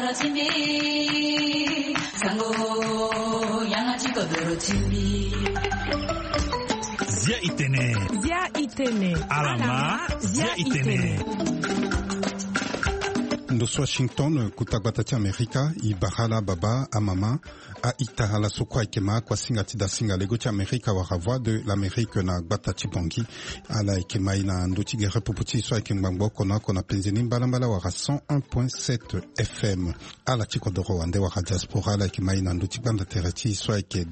chimbi sango yana chikodoro chimbi Zia itene alama zia itene Ndoso Washington kutagbata Amerika ibahala baba amama a itahala sokwa ikema kwa singati da singa lego cha Amerika wa voix de l'Amérique na gbata chibongi ala ikema ina ndoti ge repuputi so ikembangbo kona penzeni mbala wa 101.7 FM ala chikodoro wande wa diaspora ala ikema ina ndoti banda tereti so ike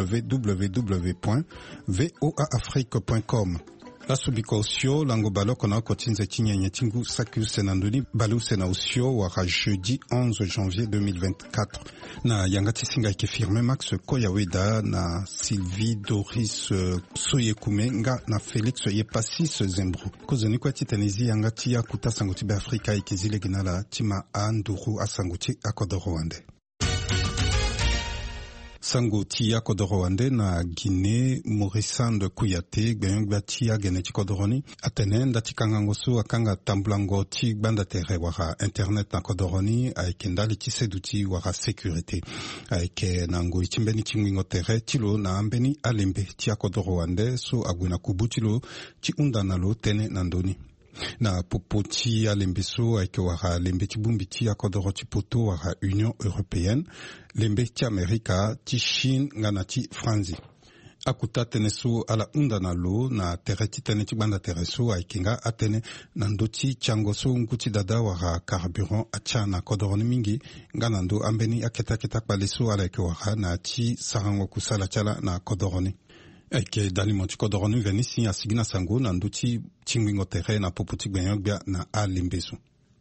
www.voaafrique.com La subiko usio lango balo kona kotinze kinyenye tingu saku senanduni balu sena usio waka jeudi 11 janvier 2024 na yangati singa ikifirme Max Koyaweda na Sylvie Doris Soyekume nga na Felix Yepasis Zembru kozoni kwa titanizi yangati ya kuta sanguti be Afrika ikizile ginala tima anduru asanguti akodoro wande Sangoti ya Kodorowande na Guinée Morisande Kuyate gbenyongba tia geneti Kodoroni atene ndati kangangosu akanga tamblango ti banda tere wara internet na Kodoroni aikendali ti seduti wara sécurité aike nango itimbeni tingingo tere tilo na ambeni alembe tia Kodorowande so agwina kubutilo ti undanalo tene nandoni na popoti ya lembeso aike wara lembe ti bumbi ti ya kodoro ti poto wara Union Européenne lembe ti Amerika ti Chine ngana ti Franzi akuta tene so ala unda na lo na tere ti tene ti gbanda tere so aike nga atene na ndo ti tiango so nguti dada wara carburant atia na kodoro ni mingi nga na ndo ambeni aketa kpale so ala aike wara na ti sarango kusala tiala na kodoro ni Eke dalimoti kodoroni venisi asigina sango na nduti chingwingo tere na poputi gbenyogba na alimbesu.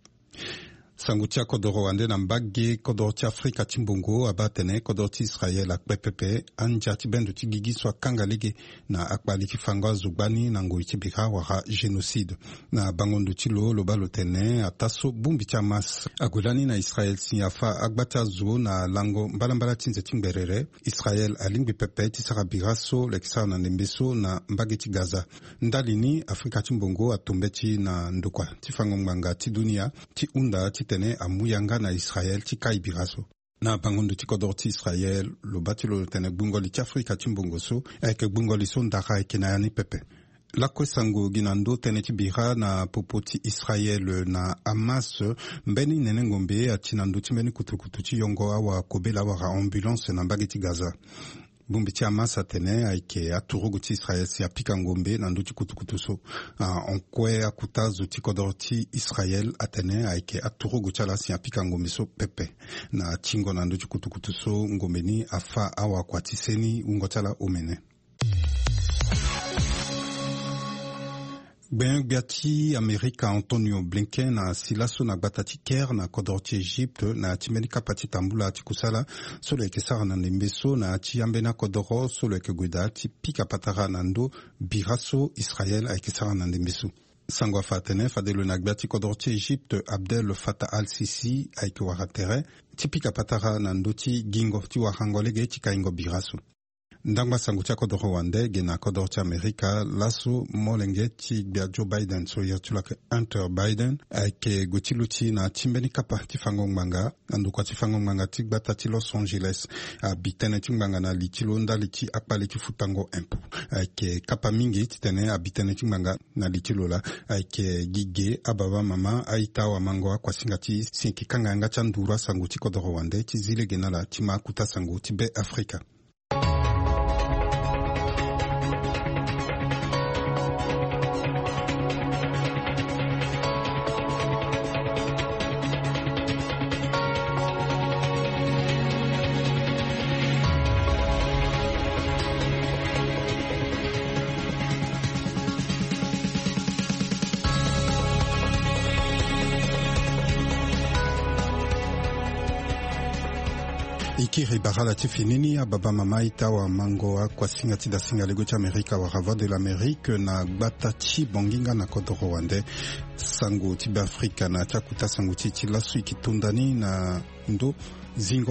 Sango tia kodoro wande na mbage kodoro ti Afrika timbongo abatene kodoro ti Israel akpepepe anja ti bendu ti gigi swa kangalege na akbali ki fanga zugbani na ngoi ti bika wara génocide na bangondo ti lo balo tene ataso bumbi ti Hamas agulani na Israel si afa agbata zo na lango mbala tinze timberere Israel alingbi pepe ti sarabira so lekisa na nembeso na mbage ti Gaza ndalini Afrika timbongo atombeti na ndokwa ti fangonganga ti dunia ti unda ti tene amuyanga na Israel ti kaibiraso na bangondo ti kodor ti Israel lo batilo tene gbungoli ti Afrika timbongo so eke gbungoli so ndara eke na yani pepe lakwe sango ginando tene ti bira na popo ti Israel na Hamas mbeni nene ngombe ati nando ti mbeni kutukutu ti yongo awa kobela wara ambulance na mbage ti Gaza bumbi ti Hamas atene aike aturugu ti Israel si apika ngombe na nduti kutukutu so onkwe akuta zo ti kodor ti Israel atene aike aturugu ti ala si apika ngombe so pepe na tingo na nduti kutukutu so ngombe ni afa awa kwa tiseni ungo ti ala omene Biati Amerika Antonio Blinken na silaso na batati ker na kodor ti Egypte na timeni kapati tambula ti kusala solo eke sara na lembeso na ti ambena kodoro solo eke guida ti pika patara na ndo biraso Israel eke sara na lembeso sango fatene fadelo na biati kodor ti Egypte Abdel Fattah al-Sisi eke wara tere ti pika patara na ndo ti gingo ti warangolege ti kaingo biraso ndangba sangu tia kodoro wande gena kodoro tia Amerika laso molenge ti bia Joe Biden so yertulake Hunter Biden aike gotiluti na timbeni kapa ti fangongmanga andukwa ti fangongmanga ti gbata ti Los Angeles a bitene ti ngbanga na litilo ndali ti akpali ti futango impo aike kapa mingi ti tene a bitene ti ngbanga na litilo la aike gige ababa mama aita wa mango akwa singa ti sinki kanganga tia ndura sangu ti kodoro wande ti zile gena la ti makuta sangu ti be Afrika Ikiri barala ti finini ya baba mama ita wa mango kwa singa ti da singa lego ti Amerika wa voix de l'Amérique na gbata ti bonginga na kodoro wande sango ti be Afrika na tia kuta sango ti lasu ikitondani na ndo zingo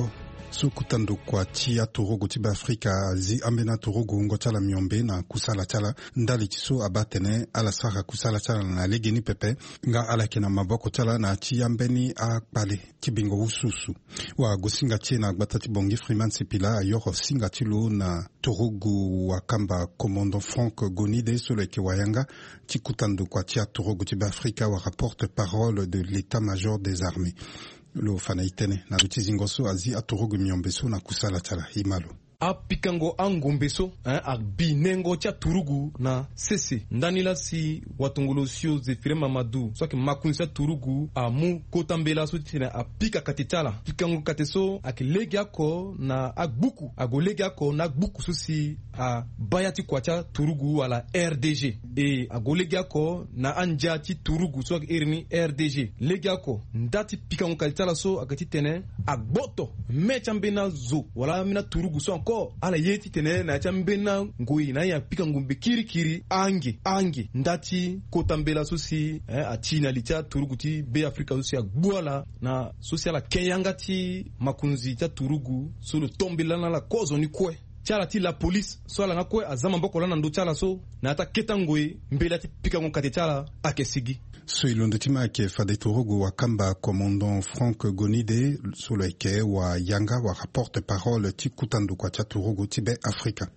sukutando kwa tia turugu tiba Afrika zi ambena turugu ngochala miombe na kusala chala ndali chiso abatene ala saka kusala chala na legeni pepe nga ala kena maboko chala na chiambeni a pale kibingo ususu wa gusinga chena gbatati bongi Freeman Sipila yoro singa chilo na turugu wa kamba commandant Franck Gonide sole ke wayanga chikutando kwa tia turugu tiba Afrika wa rapporte parole de l'état-major des armées lo fanaitene na rutizingoso azi aturugu miombeso na kusala chala himalo apikango angombeso a binengo cha turugu na sese ndanila si watongolosio Zefire Mamadou so ke makunsa turugu a mu kotambela so tina apika katichala pikango kateso akilegi ako na agbuku agolegi ako na agbuku so si a bayati kwacha turugu wala RDG e agolegi ako na anja ti turugu so erni RDG legi ako ndati pikango katichala so akati tene agboto mechambena zo wala mina turugu so ko ala yeti tene na chambena ngui na ya pika ngumbe kiri ange ndati kotambela sosi atina licha turuguti be Afrika sosi agbola na sosi ala keyangati makunzi cha turugu so le tombela na la kozo ni kwe chala ti la police so ala ngakwe azama mboko lana ndo chala so na ata ketangwe mbela ti pika ngokate chala akesigi so ilondo tima ke fade turugu wa kamba commandant Franck Gonide sur leke wa yanga wa rapporte parole ti kutandu kwa cha turugu tibe Afrika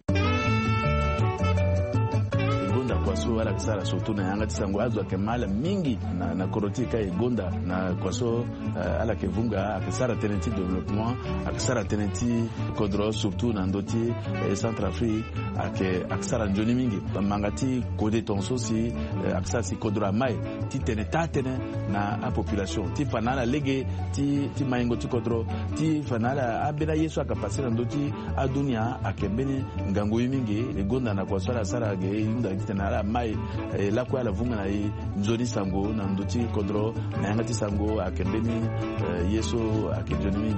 kwaso wala kisara surtout na yanga tisango azwa kemala mingi na korotika igonda na kwaso ala kevunga akisara tenenti développement akisara tenenti kodro surtout na ndoti Centrafrique akisara njoni mingi mangati kode tonso si akisara si kodro mai ti tene na a population ti fanala lege ti maingo ti kodro ti fanala abena yesu akapasira ndoti adunia akembeni ngango mingi igonda na kwaso ala sara ge inda tena ala mai la kwa la vunga na nzoni sango na ndoti kodro na yangati sango akembeni yeso akenjoni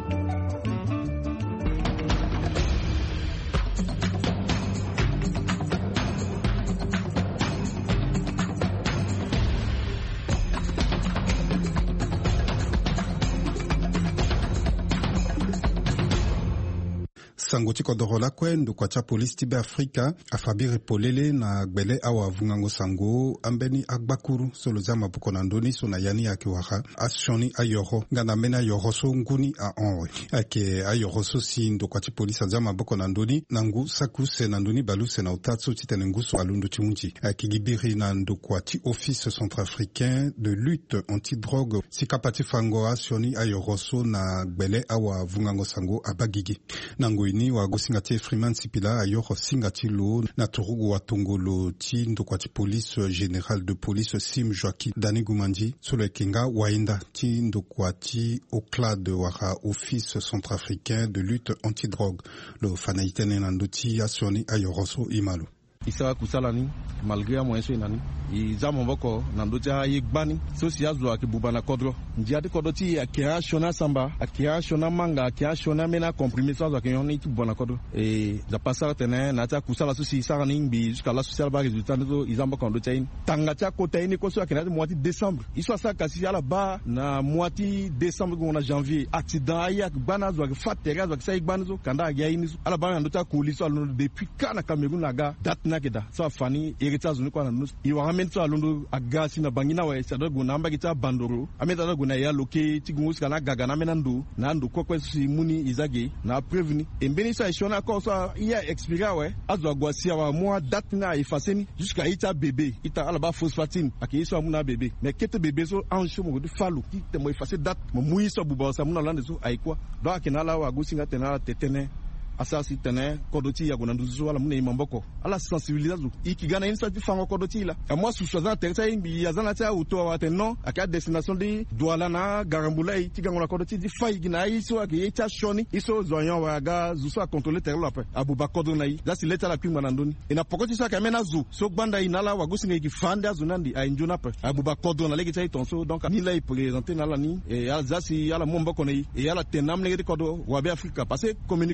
sango chiko dorola kwendo kwa cha polisi tibe Afrika afabire polele na gbele awa vungango sango ambeni agbakuru solo zama buko na ndoni so na yani yake waha ashoni ayoro ngana mena yoro so nguni a onwe ake ayoro so si ndo kwa cha polisi zama buko na ndoni nangu sakuse na ndoni baluse na utatsu titene ngusu alundu chimunji akigibiri na ndo kwa ti office centrafricain de lutte anti-drogue sikapati fango ashoni ayoro so na gbele awa vungango sango abagigi nangu ini wa gosingati Freeman Sipila ayoro singati lo na turugu wa tongolo ti ndokwa ti police général de police Sim Joaquim Dani Gumandi solo kinga wainda ti ndokwa ti OCLAD wara office centrafricain de lutte anti-drogue lo fanaitene na ndoti asioni ayoro so imalo isawa kusalani malgré a moyen so inani izamo mboko na ndoja yigbani so si azwa ke bubana kodro ndiade kodoti akia shona samba akia shona manga akia shona mena comprimé so azwa ke yoni tu bona kodro za passer tene na ta kusala so si sarani mbi jusqu'à la social ba résultat no izamba kondo chain tanga cha kota ini ko so akena moitié décembre iso sa kasi ala ba na moitié décembre ko na janvier accident ayak bana azwa ke fatera azwa ke sai gbani so kanda agia ini ala ba ndota kuliso depuis kana Cameroun naga date nakeda so fani héritage ni kwa na iwa mento alondo agasi na bangina wa sa dogo na mbagita bandoro ameta dogo na ya loke tigungus kana gaga na menando na ndo kokwe si muni izage na prévenu embeni sa ishona ko so ya expira we azwa gwasia wa mois date na ifaseni jusqu'à ita bébé ita alaba phosphatine akiso amuna bébé mais kete bébé so ancho mo de falu ki te mo effacer date mo muyi so buba sa muna lande so aikwa do akina la wa gosinga tena tetene asasi tene kodoti ya kuna nduzu wala mune imamboko ala sensibiliser ikigana insa fango kodoti la moi sous choisir teresa imbi yazana ta uto wa tenno aka destination di douala na garambula ikigango la kodoti di fay gina iso ake eta shoni iso zoyan wa ga zuso a contrôler terre après abuba kodo na yi dasi leta la pingwa ndoni ina pokoti so aka mena zu so banda inala wa gosinga ki fanda zunandi a injona après abuba kodo na legi tai tonso donc ni la présenter na la ni et alzasi ala momboko na yi et ala tenam legi kodo wa be Afrika parce que communication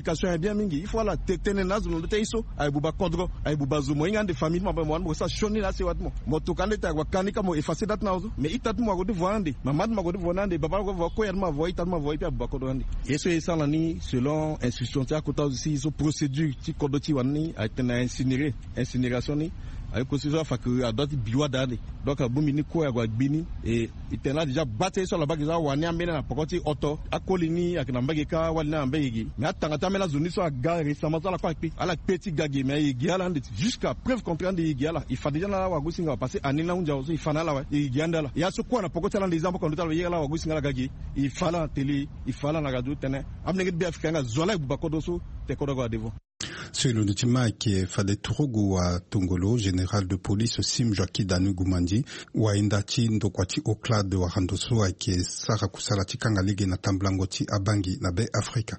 bien mingi il faut la tetene nazo no teiso ay buba kodro ay buba zumo ingande famille ma mo mo sa shoni la se watmo moto kande ta kwa kanika mo effacer dat nazo mais itat mo go de voande mamad mo go de voande baba go ko yar ma voy tat ma voy pe buba kodro andi eso esa la ni selon instruction ta ko ta aussi so procédure ti kodoti wani ay tena incinération ni ay ko so fa que a dot biwa dade donc abumi ni ko ya gwa gbini et itena déjà batté sur la bague za wani amena na pokoti auto akolini akina mbage ka wali na mbege mais atanga tamela zoni so aga récemment la kwa pi ala petit gage mais igi ala ndit jusqu'à preuve contraire igi ala il fa déjà la wa gusinga passer anina unja aussi fana la wa igi andala ya so kwa na pokoti la ndizambo ko ndala yela wa gusinga la gage il fala télé il fala na radio tene amne bi afrika nga zola bu bakodo so te kodo go devant. Sur le Nitima qui est Fade Turugu wa Tongolo, général de police Sim Joaki Danu Gumandi, wa Indati Ndokwati Oklad wa Randoso qui est Sara Kusalati Kanga Ligue na Tamblangoti Abangi na Be Afrika.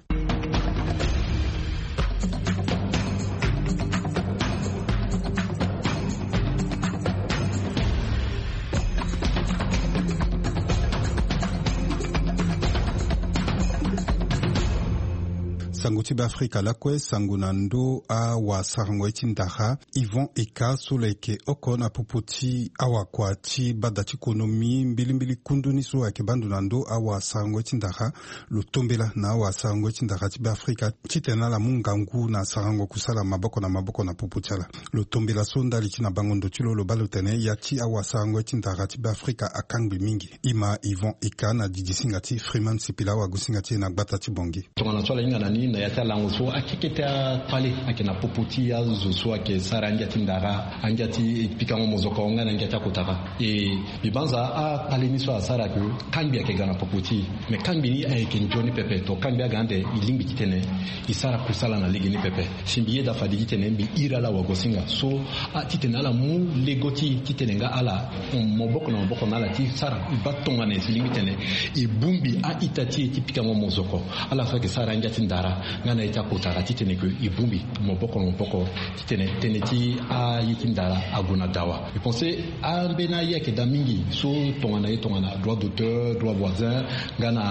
Sanguti Afrika lakwe sangunando a wa sarango etindaha Yvon Eka soleke okona popoti awa kwati badati konomi mbilimbili kunduni so ake bandunando a wa sarango etindaha lutombela na wa sarango etindaha tiba Afrika titena la mungangu na sarango kusala maboko na popotala lutombela sonda likina bangondo tilo lo balotene yati a wa sarango etindaha tiba Afrika akangbi mingi ima Yvon Eka na didisingati Freeman Sipila wa gusingati na batati bongi tongana swala inga nani na yata langoso akiketa pale akina popoti ya zoso ake sara anjati ndara anjati pikango mozoko nga na anjati kotaka bibanza a pale ni so asara ke kambi ake gana popoti me kambi ni ake njoni pepe to kambi agande ilimbi kitene isara kusala na ligi ni pepe shimbiye da fadi kitene bi irala wagosinga so titene ala mu legoti kitene nga ala moboko na ala ti sara batonga ne ilimbi tene ibumbi a itati tipikango mozoko ala fa ke sara anjati ndara ngana ita kotara titene ke ibumbi moboko titene teneti a yitindara aguna dawa je pensais a bena yake da mingi so tongana droit d'auteur droit voisin ngana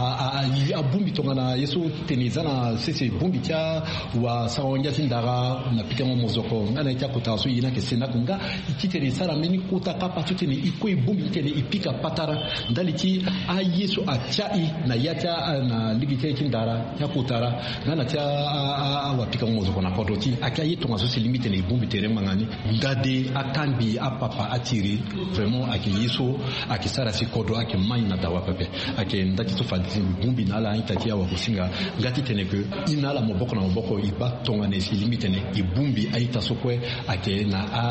a bumbi tongana yeso tenizana sese bumbi tia wa saonja tindara na pikamo mozoko ngana ita kotara so yina ke sena kunga titene sara meni kota kapa titene iko ibumbi titene ipika patara ndaliti a yeso a chai na yata na ligite tindara ya kotara ngana tia wapika mozoko na kodoti akayi tonga so limite ne bumbi terrain mangani ngade akambi apapa atiri vraiment akiyiso akisara si kodo akimai na dawa pepe akendati to fadzi bumbi na la itatia wa kusinga ngati tene ke inala moboko na moboko iba tonga ne si limite ne ibumbi aita sokwe ake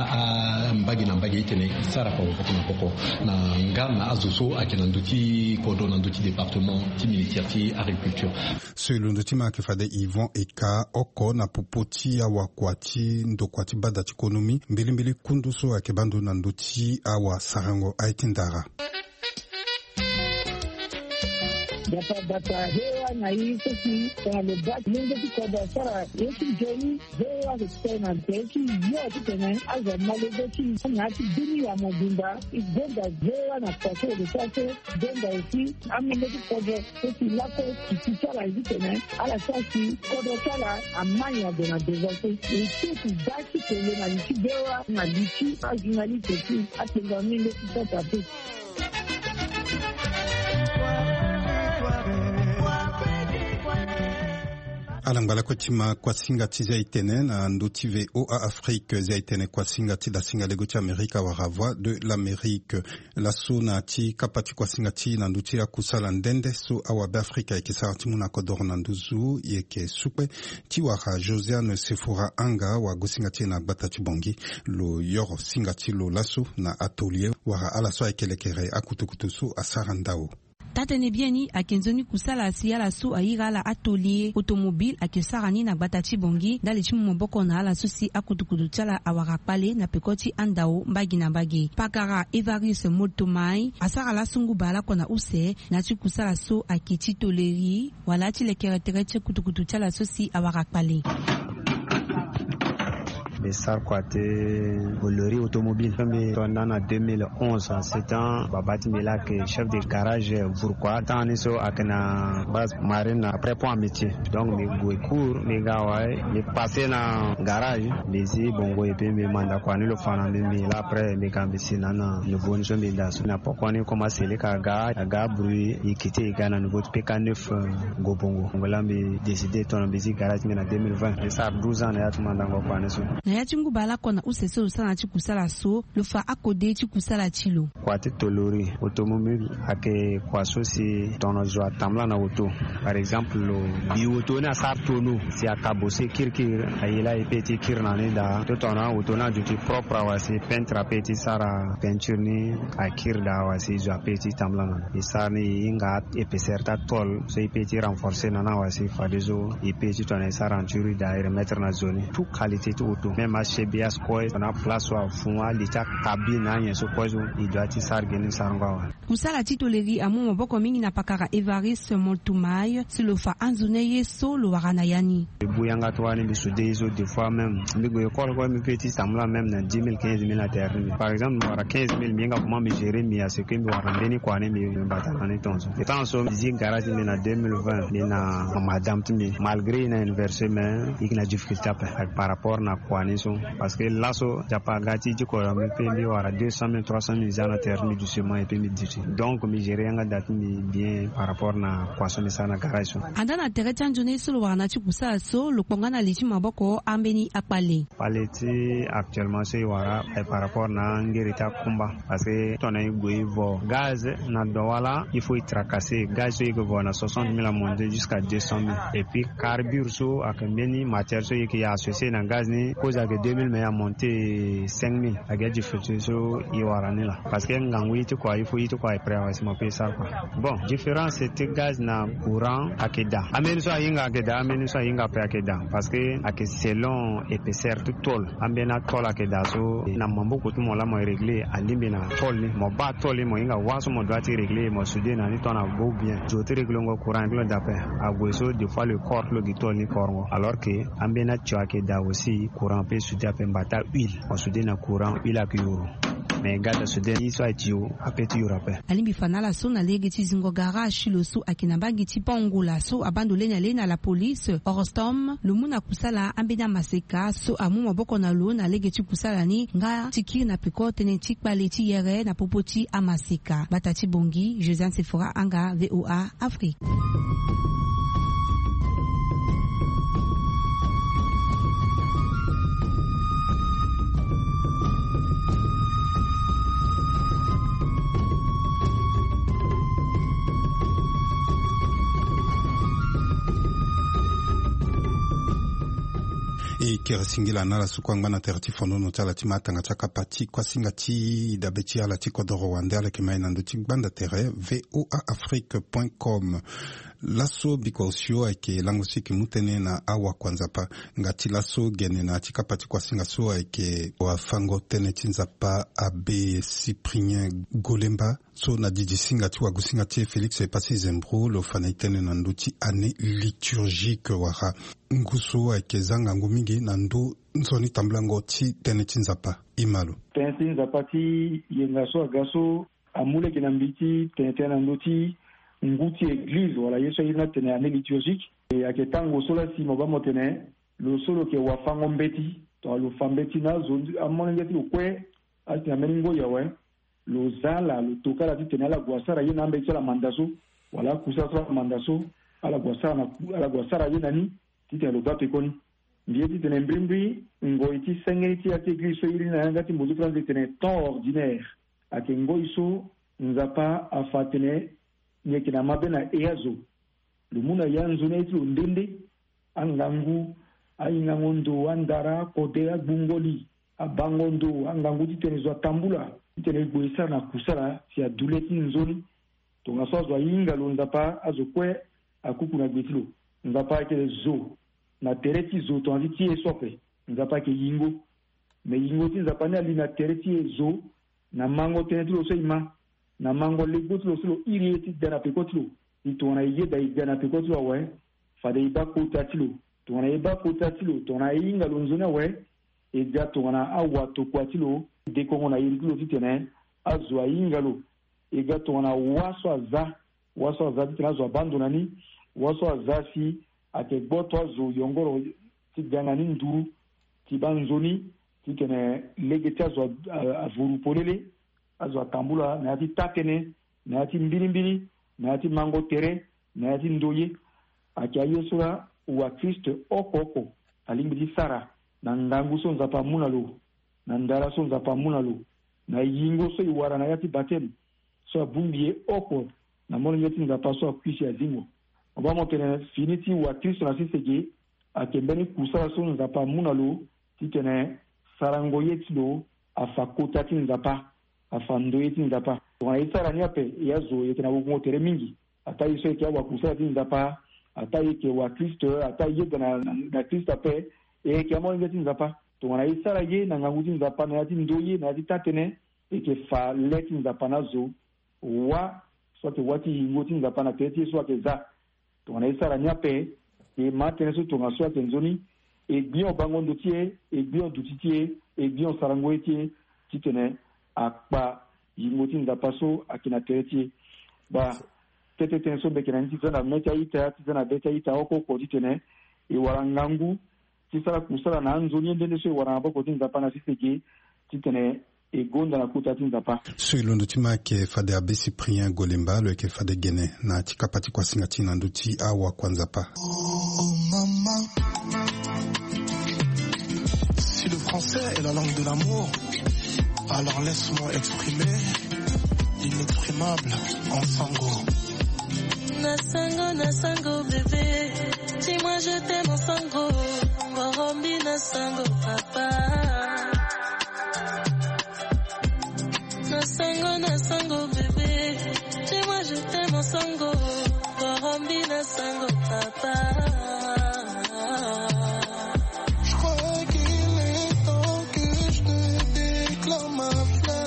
na mbagi na mbagi itene sara kwa moboko na moboko na ngana azuso akena nduti kodo na nduti département ti militaire ti agriculture selon ndutima ke fade Yvon Eka oko na popoti ya wakwati ndokwati badati konomi mbilimbili kunduso akebandu na nduti awa sarango aitindara data hewa na hizo si kwa lebaki mungu kwa sara yesu jeni hewa kutena teki yote tena aza malebeki ngati dini ya mobimba igonda hewa na kwa sere sasa gonda isi amileki kwa esi lako kisala hizi tena ala sasi kwa sala amanya dona dezote isi daki tele na liki hewa na liki ajunali teki atenga mile kisata teki alangala kwa tima kwa singa tiza itene na ndotive OA Afrique za itene kwa singa tida singa legoti Amerika wa ravoi de l'Amérique la so na ti kapati kwa singa ti na nduti ya kusala ndende so awabe Afrika eke sarati muna kodoro na nduzu yeke supe ti waka Josiane Sefora Anga wa gosinga ti na gbata ti bongi lo yoro singa ti lo laso na atelier waka alaso ekelekere akutukutu so asarandao tatene bieni akenzoni kusala asi ala su aira la atelier automobile akesarani na batati bongi dali chimu moboko na ala susi akutukudu tala awarakpale na pekoti andao mbagi na mbagi pakara Evaris Motomai asara la sungu bala kona use na ti kusala su akiti toleri wala ti lekere tere ti kutukudu tala susi awarakpale et Sarkwate Bolori automobile mais pendant 2011 c'est un babati melak chef de garage pourquoi tant niso akana base marine après point métier donc mes cours mes gars il passé na garage mais si bongo et puis mes manda quoi le fana mais là après mes gambisi nana le bon je me das na pourquoi ni commencer les ga bruit et quitter gana nouveau PK9 go bongo ngala me décider ton bisi garage mais na 2020 et ça 12 ans ya tumanda ngo kwa neso na ya tingu bala kona usese usana chikusala so le fa akode chikusala chilo kwa titolori automobile ake kwa so si tono joa tamla na auto par exemple lo bi auto na sartono si akabose kirkir ayela epeti kirna ne da to tono auto na juti propre wasi peintre peti sara peinture ni akirda wasi joa peti tamla na isani inga epeserta tol so epeti renforcer na wasi fadezo epeti tona sara anturi da remettre na zone tout qualité tout auto même chez bias quoi na place wa funwa lita cabine na yeso pozo idati sargeni sarngwa kusala titoleri amu maboko mingi na pakara Evariste Moltumay silofa anzuneye solo warana yani buyanga twani bisudezo des fois même migo école quoi mi petit samla même na 10 000 15 000 à terre par exemple wara 15 000 minga comment me gérer mi à ce que mi wara beni quoi ne mi batana ne tonso et tant so mi garage mi na 2020 mi na madame timi malgré na inversé mais il na difficulté par rapport na quoi ne so parce que là so japa gati ji ko mi pe mi wara 200 000 300 000 à terre mi du seulement et puis mi dit donc mi gérer nga date mi bien par rapport na poisson mi sana garage andana tereta njone solo wana chikusala so lokongana lichi maboko ambeni akpale paleti actuellement c'est wara par rapport na ngirita kumba parce que tona igo gaz na dowala il faut y tracasser gaz igo na 60 000 à monter jusqu'à 200 000 et puis carburant so akembeni matière so qui associé na gaz ni cause avec 2000 mais à monter 5000 avec du futur so i wara ni la parce que ngangui to quoi il faut y to quoi après on se m'appelle ça quoi bon différence c'est gaz na courant akeda ameni so inga akeda ameni so inga après akeda parce que ak selon épaisseur tout tol ambena tol akeda so na mambo ko tout mola mo régler alimbe na tol ni mo ba tol mo inga waso mo doit régler mo soudé na ni ton a go bien je te régler ngo courant lo d'après a goso des fois le corps lo gitol ni corps alors que ambena cho akeda aussi courant peut soudé après mbata huile mo soudé na courant huile akyo mais gada soudé iso atio apeti yorape alimbi fanala so na lege tizingo garage lo so akinabagi tipongula so abandolenya lena la police orostom lumuna kusala ambena maseka so amu maboko na lo na lege tikusala ni nga tiki na pikote ne tikpale ti yere na popoti amaseka batati bongi Josiane Sephora anga VOA Afrique. e kirisingila nala sukwangba na terati fondo no tala ti matanga tsaka pati kwa singa ti dabeti ala ti kodoro wande ala ki maina ndo ti gbanda tere voaafrique.com laso bikosio ake lango siki mutene na awa kwanza pa ngati laso gene na tika pati kwa singa so ake wa fango tene tinza pa abe Cyprien Golemba so na didi singa ti wa gusinga ti Félix Epasi Zembro lo fana tene na nduti année liturgique wara nguso ake zanga ngumingi na ndu nzoni tamblango ti tene tinza pa imalo tene tinza pa ti yenga so agaso amule kinambiti tene na nduti nguti église wala yeso ina tene année liturgique et aketango sola si mobamo tene lo solo ke wafango mbeti to lo fambeti na zo amone ngeti ukwe ati amengo yawe lo zala lo tokala ti tene ala gwasara yena mbeti la mandaso wala kusasa mandaso ala gwasara yena ni ti tene lo bato ikoni ndiye ti tene mbrimbi ngo iti sengeti ati église iri na ngati mbozo franze tene temps ordinaire ake ngo iso nzapa afatene nyekina mabena eazo lumuna yanzu na iti ndende angangu aingangondo andara kode agbungoli abangondo angangu titenezwa tambula titene gboisa na kusala si aduleti nzoni to ngaso inga lo nzapa azokwe akuku na gbetilo nzapa ke zo na tereti zo to anti esope nzapa ke yingo me yingo ti nzapa ne ali na tereti zo na mango tenetilo so ima na mango legotlo silo irieti dana pekotlo itona yeda idana pekotlo we fade iba kotatilo tona iba kotatilo tona inga lonzona we e ga tongana awa to kwatilo de kongo na yirilo titene azwa ingalo e ga tongana waso aza titene azwa bandonani waso aza si ate gboto azo yongoro ti gangani nduru ti banzoni titene legeti azwa avuru polele azwa kambula na ti tatene na ti mbili na ti mango tere na ti ndoye akia yesura wa Kristo okoko alimbidi sara na ngangu so nzapa munalo na ndara so nzapa munalo na yingo so iwara na yati batem so abumbiye oko na mono yati nzapa so akwishi ya zingo obama tene finiti wa Kristo na sisege akembeni kusara so nzapa munalo titene sarango yetilo afakota ti nzapa afando yeti nzapa wana isara nyape yazo yetena wukungo tere mingi ata iso yake wa kusara ti nzapa ata yake wa Kristo ata yeke na Kristo pe e ke mo ngeti nzapa to wana isara ye na nganguti nzapa na yati ndoye na yati tatene e ke fa leti nzapa nazo wa sote wati ngoti nzapa na peti so akeza to wana isara nyape e matene so to ngaso tenzoni e bion bangondo tie e bion dutitie e bion sarango tie titene akpa ngoti nzapa so akina peti ba tete tenso bekena ntisana meta ita tisana beta ita oko ko titene e warangangu tisala kusala na nzoni ndende so waranga ko tinzapa na siseke titene e gonda na kuta tinzapa Soilondo timake fade abisi Cyprien Golemba le ke fade gene na tikapati kwa singati na nduti awa kwanza pa. Oh maman, si le français est la langue de l'amour, alors laisse-moi exprimer l'inexprimable en sango. Nasango bébé, dis-moi je t'aime en sango. Warombi nasango papa. Nasango bébé, dis-moi je t'aime en sango. Warombi nasango papa. Je crois qu'il est temps que je te déclare ma fleur.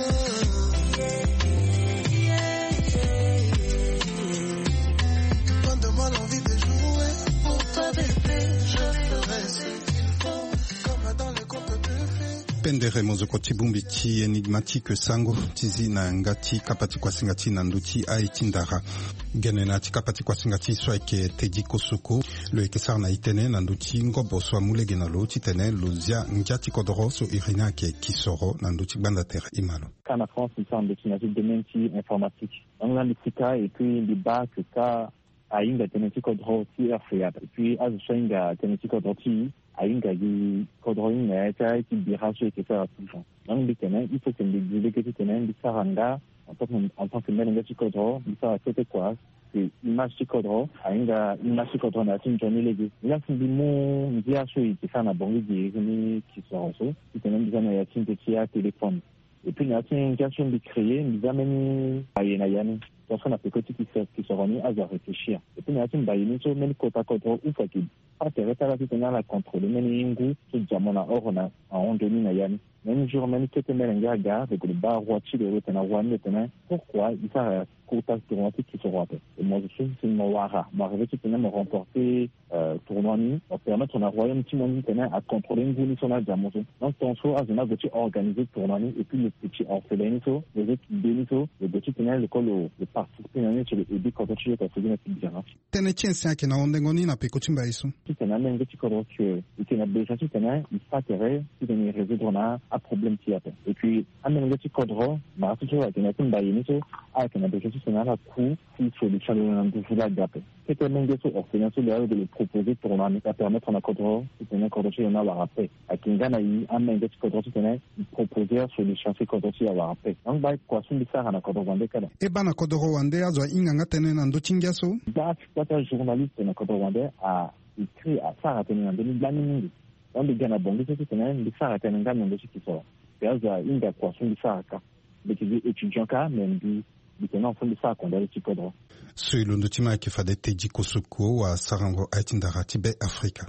L'envie de jouer pour toi bébé, je ferai ce qu'il faut, comme dans les contes de fées. Pendere mozoko tibumbiti enigmatique sango tizi na ngati kapati kwa singati na nduti aitindara gene na tikapati kwa singati swake teji kosoko lo ekesar na itene na nduti ngobo swa mulege na lo titene lozia ngati kodoro so irina ke kisoro na nduti banda terre imalo kana France c'est en destination de menti informatique on a l'ika et puis le bac ka ainga teneti kodro ti afia et puis azushinga teneti kodro ti ainga gi kodro ina ta ti biraso et ça toujours donc le tenant il faut que les que tu tenant di saranga en tant que menga ti kodro di ça c'était quoi c'est image ti kodro ainga image ti kodro na tin joni legi il a fait du mot dia so et ça na bongi di ni qui sont so tu tenant di na ya tin ti a téléphone et puis il y a une question de créer nous amène à Yenayani donc on a fait côté qui se remet à réfléchir et puis il y a une baïne sur même côté à côté où faut qu'il intéresse à la tenir la contrôle même ingu tout jamona orona en demi Nayani même jour même que te melenga gare de le bar roiti de route na wani tena pourquoi il ça côté tournoi qui se rote et moi je suis c'est Mawara m'arriver qui tenait me remporter tournoi ni pour permettre on a royaume petit monde tenait à contrôler une ville sur la jamoso donc ton choix à zona petit organiser tournoi et puis le petit orphelinat les autres bénito le petit tenait l'école le participer sur le début quand tu es à faire une petite bien tene chensia ke na ondengoni na pekochimba isu tena même petit kodro que il a déjà tena il s'atterrait il venait résoudre na a problème qui appelle et puis amène le petit kodro bah tout ça tena tumba yiniso a tena déjà tena la coup qui solution de la gape c'était même des orphelins sur le proposer pour na permettre na kodro tena kodro chez na la rappel à kingana yi amène le petit kodro tena proposer solution c'est kodro ci avoir rappel donc bah quoi sur ça na kodro wande kala e bana kodro wande azwa inganga tene na ndo chingiaso bah c'est journaliste na kodro wande a écrit à Sarah Tenen en 2000. On est bien à bon, c'est que le Sarah Tenen gagne de ce qui sort. C'est une équation de Sarah. Les étudiants car même du tenant fond de ça qu'on a le Ticodro. Celui le tima qui fait des teji kosoko à Sarango Aitindara Tibet Africa.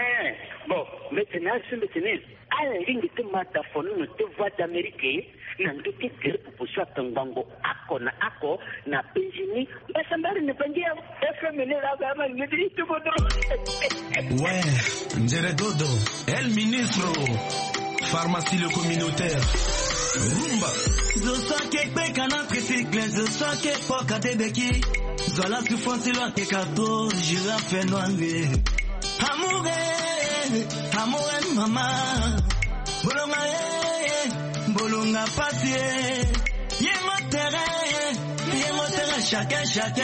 Bon, maintenant je me tenais à la ligne de mataphone de voix d'Amérique. Nandu kikir kupuswa tengbango ako na penjini basambari ne pangia FMN la gama ngidi tubodo ouais njere dodo el ministro Pharmacie le communautaire. Rumba. Zosoke peka na tricycle, zosoke poka tebeki. Zola souffrance loin ke kato, girafe noire. Amoure mama. Bolonga papier. Yengo terrain, chacun,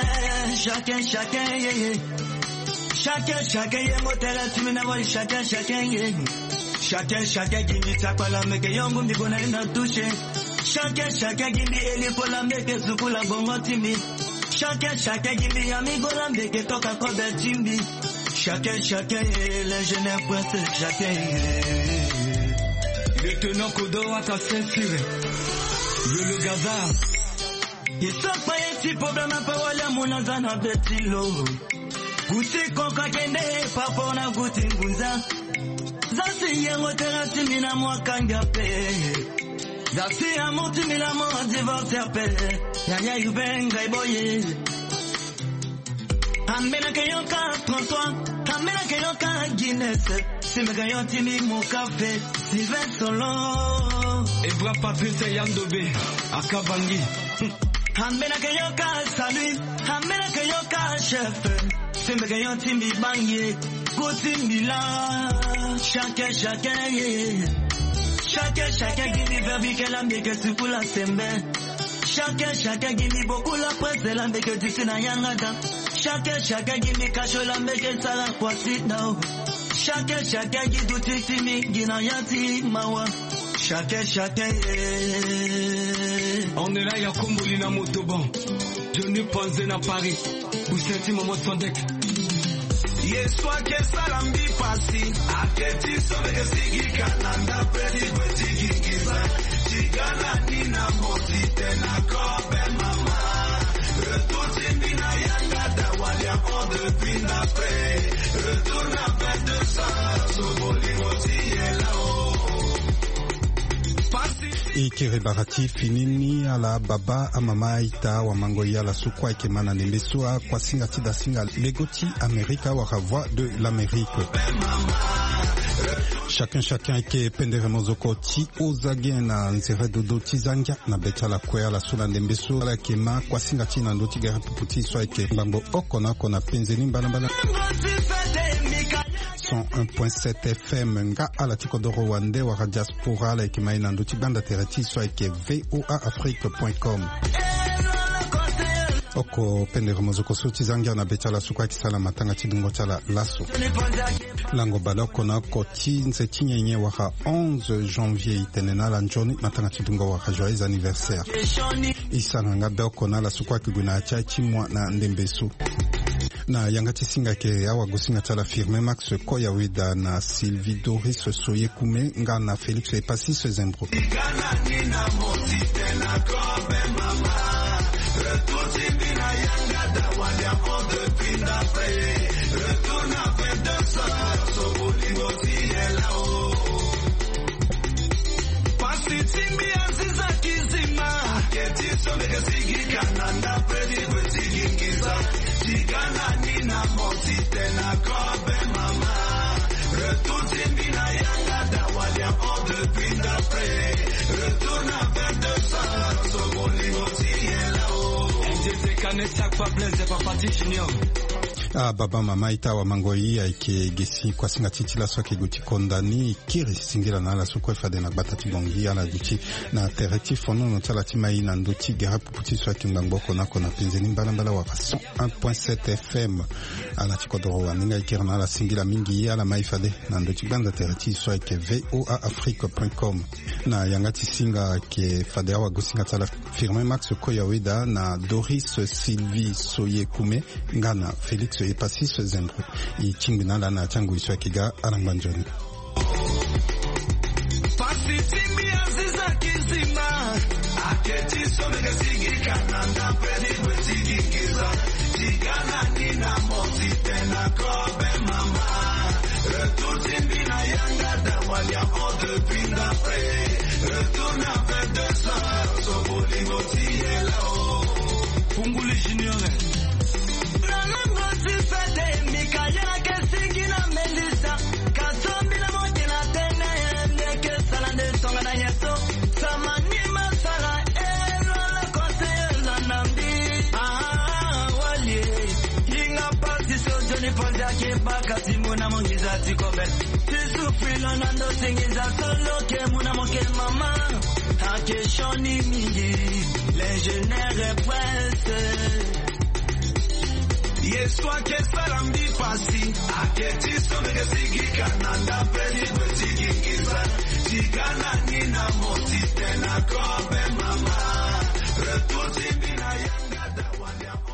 yeah. Chacun, yengo terrain, tu m'en vois chacun, yeah. Chacun, gini takwala meke yongo mbigona ina touche. Chacun, gini eli pola meke zukula bongo timbi. Chacun, gini amigo la meke toka kobe timbi. Chacun, l'ingénieur prince, chacun. Le tenant Kodo à ta ceinture. Le gazard. Ils sont pas un petit problème à pas wala monazana betilo. Gouti konka kende papa na gouti ngunza. Zasi yengo terasi mina mwa kangape. Zasi amonti mina mwa divorce pe. Yaya yubenga iboye. Amena kayoka 33. Amena kayoka Guinness. Simega yoti mi mo café. Sylvain Solo. Evra Patrice Yandobe. Akabangi. Amena kayoka salut. Amena kayoka chef. Simega yoti mi bangye. Koti mila. Chacun, yeah. Chacun, gini verbi que la mbeke suku la sembe. Chacun, gini beaucoup la presse la mbeke disi na yangada. Chacun, gini kacho la mbeke sala kwa sit now. Chacun, gidu titimi gina yati mawa. Chacun, yeah. On est là, y'a Komboli na motoban. Johnny Ponze na Paris. Ou senti Momo Sondek. Yeswa ke salambi pasi aketi sobe sigi kananda pedi kwetigi kiza chigana nina moti tena kobe mama retourne bina yanga dawali ako depuis l'après retourne avec de ça soboli moti yelao Ikiri barati finini ala baba amama ita wa mangoya la sukwa ikemana lembesua kwa singa tida singa legoti Amerika waka voix de l'Amérique. Chacun ike pendere mozoko ti ozage na nzere dodo tizangia na betala kwea la sula ndembesu ala kema kwa singa tina ndoti gara puputi so ike mbambo okona kona penzeni mbala 101.7 FM nga ala tikodoro wande waka diaspora la ikema ina ndoti banda tereti so ike voaafrique.com oko pendere mozoko so tizangia na betala sukwa kisala matanga tidungo chala laso lango baloko na koti nse tinyenye waka 11 janvier itenena la njoni matanga tidungo waka joyeux anniversaire isanga belko na la sukwa kiguna cha chimwa na ndembesu na yangati singa ke awa gosinga tala firme Max Koya Wida na Sylvie Doris Soye Kume nga na Félix Epassis Zembro baba mama ita wa mangoi aike gesi kwa singa titi la soke guti kondani kiri singira na la sokwe fade na batati bongi ala guti na tereti fono no tala timai na nduti gara puputi soke mbangbo na kona penzeni mbala wa 101.7 FM ala tikodoro wa ninga ikira na la singira mingi ala maifade na nduti banda tereti soke voaafrique.com na yangati singa ke fade awa gusinga tala firme Max Koya Wida na Doris Sylvie Soye Kume ngana Félix Epassis Zembro i chingina la na changu iswa kiga arangbanjoni Pasitimi aziza kizima aketi somega sigi kananda pedi kwetigi kiza tigana nina moti tena kobe mama retourne bina yanga dawali ako depuis l'après retourne avec de ça soboli moti yelao Funguli Junior ke bakati muna mongiza tikobe Tisufri lonando singiza solo ke muna moke mama Hake shoni mingi L'ingénieur presse Yesu ake salambi pasi Aketi someke sigika Nanda pedi kwe sigingiza Chigana nina moti Tena kobe mama Retuti mina ya